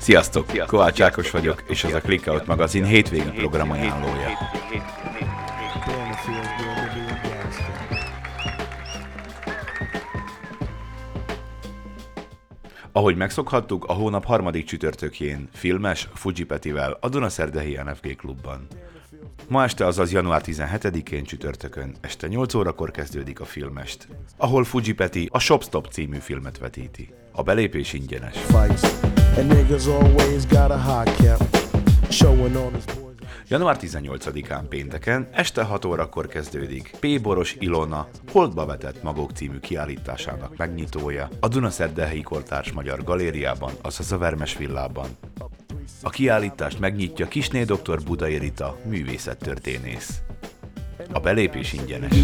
Sziasztok! Kovács Ákos vagyok, és ez a Clickout magazin hétvégi program ajánlója. Ahogy megszokhattuk, a hónap harmadik csütörtökjén filmes Fuji Petivel a Dunaszerdahelyi NFG klubban. Ma este, azaz január 17-én csütörtökön este 8 órakor kezdődik a filmest, ahol Fuji Peti a Shop Stop című filmet vetíti. A belépés ingyenes. Január 18-án pénteken este 6 órakor kezdődik P. Boros Ilona Holdba vetett magok című kiállításának megnyitója a Dunaszerdahelyi Kortárs Magyar Galériában, azaz a Vermes Villában. A kiállítást megnyitja Kisné dr. Budai Rita, művészettörténész. A belépés ingyenes.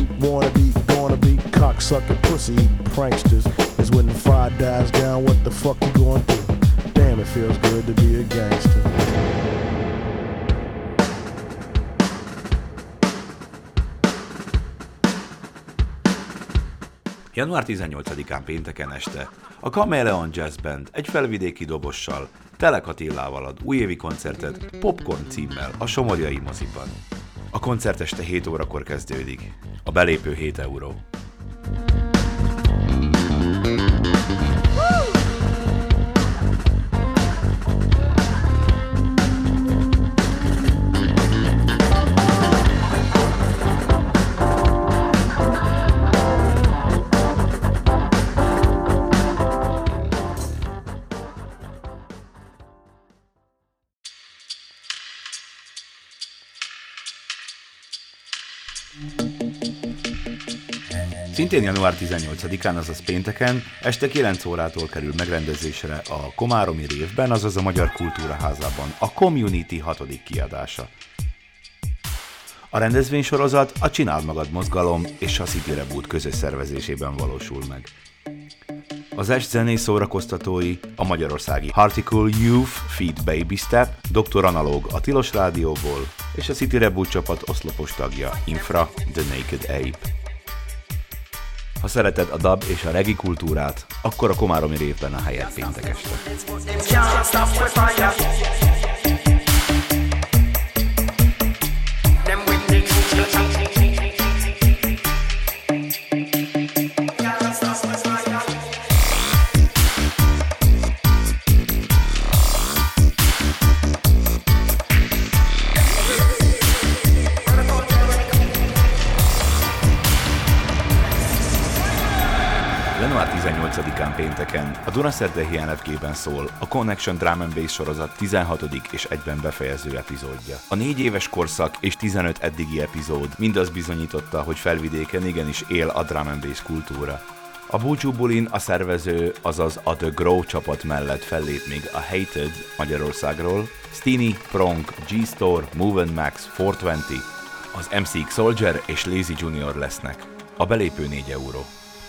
Január 18-án pénteken este a Kameleon Jazz Band egy felvidéki dobossal, Telek Attilával ad újévi koncertet Popcorn címmel a Somorjai moziban. A koncert este 7 órakor kezdődik. A belépő 7 euró. Szintén január 18-án, azaz pénteken, este 9 órától kerül megrendezésre a Komáromi Révben, azaz a Magyar Kultúraházában a Community 6. kiadása. A rendezvénysorozat a Csináld Magad mozgalom és a City Reboot közös szervezésében valósul meg. Az est zenés szórakoztatói a magyarországi Harticle Youth feat. Baby Step, Dr. Analóg a Tilos Rádióból és a City Reboot csapat oszlopos tagja Infra, The Naked Ape. Ha szereted a dub és a reggae kultúrát, akkor a Komáromi Révben a helyed péntek este. Január 18-án pénteken a Dunaszerdahelyi NFG-ben szól a Connection Drum & Bass sorozat 16. és egyben befejező epizódja. A 4 éves korszak és 15 eddigi epizód mindaz bizonyította, hogy Felvidéken igenis él a drum & bass kultúra. A Búcsú Bulin a szervező, azaz a The Grow csapat mellett fellép még a Hated Magyarországról, Steeny, Prong, G-Store, Move & Max, 420, az MC Soldier és Lazy Junior lesznek. A belépő 4 euró.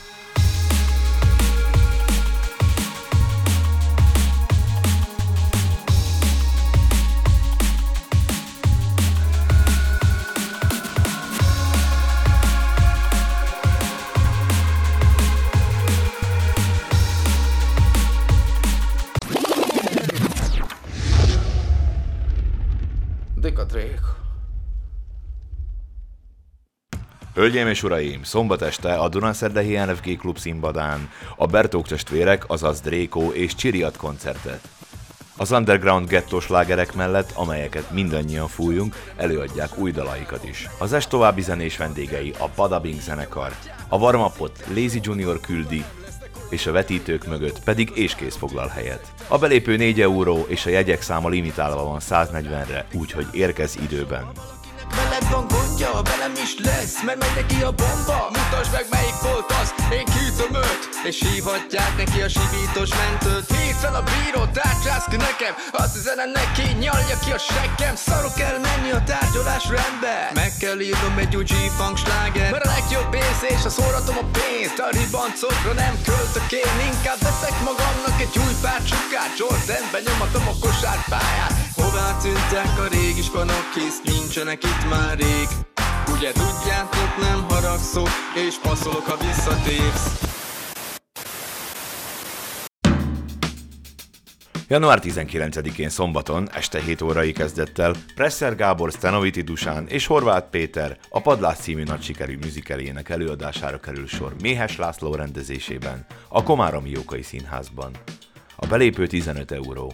Hölgyeim és uraim, szombat este a Dunaszerdahelyi NFG klub színpadán a Bertók testvérek, azaz Dréko és Csiri ad koncertet. Az underground gettós slágerek mellett, amelyeket mindannyian fújunk, előadják új dalaikat is. Az est további zenés vendégei a Badabing zenekar, a warm-upot Lazy Junior küldi, és a vetítők mögött pedig Éskész foglal helyet. A belépő 4 euró és a jegyek száma limitálva van 140-re, úgyhogy érkezz időben. Veled van gondja, velem is lesz, mert megy neki a bomba. Mutasd meg, melyik volt az, én kiütöm őt, és hívhatják neki a sivítós mentőt. Hívd fel a bírót, tárcsász ki nekem, azt üzenem neki, nyalja ki a seggem. Szarok kell menni a tárgyalás rendbe, meg kell írnom egy új G-funk sláger. Mert a legjobb érzés, ha szóratom a pénzt, a ribancokra nem költök én. Inkább veszek magamnak egy új pár csukát, Jordanben nyomatom a kosárpályát. Hová tűntek a régi spanok, hisz nincsenek itt már rég. Ugye tudjátok, nem haragszok, és passzolok, ha visszatépsz. Január 19-én szombaton este 7 órai kezdettel Presser Gábor Sztenoviti Dusán és Horváth Péter a Padlás című nagy sikerű musicaljának előadására kerül sor Méhes László rendezésében a Komáromi Jókai Színházban. A belépő 15 euró.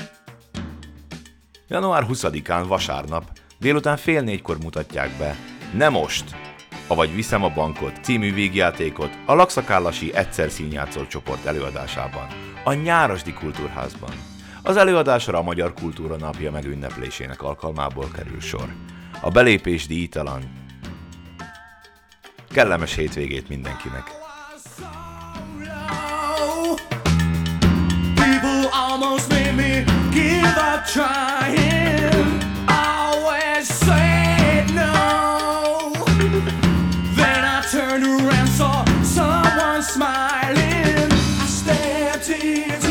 Január 20-án vasárnap délután 3:30 mutatják be Ne most! Avagy Viszem a bankot című vígjátékot a Lakszakállasi Egyszer színjátszó csoport előadásában, a Nyárasdi Kultúrházban. Az előadásra a Magyar Kultúra Napja megünneplésének alkalmából kerül sor. A belépés díjtalan. Kellemes hétvégét mindenkinek! People almost made me give up trying. Always said no. Then I turned around, saw someone smiling. I stepped into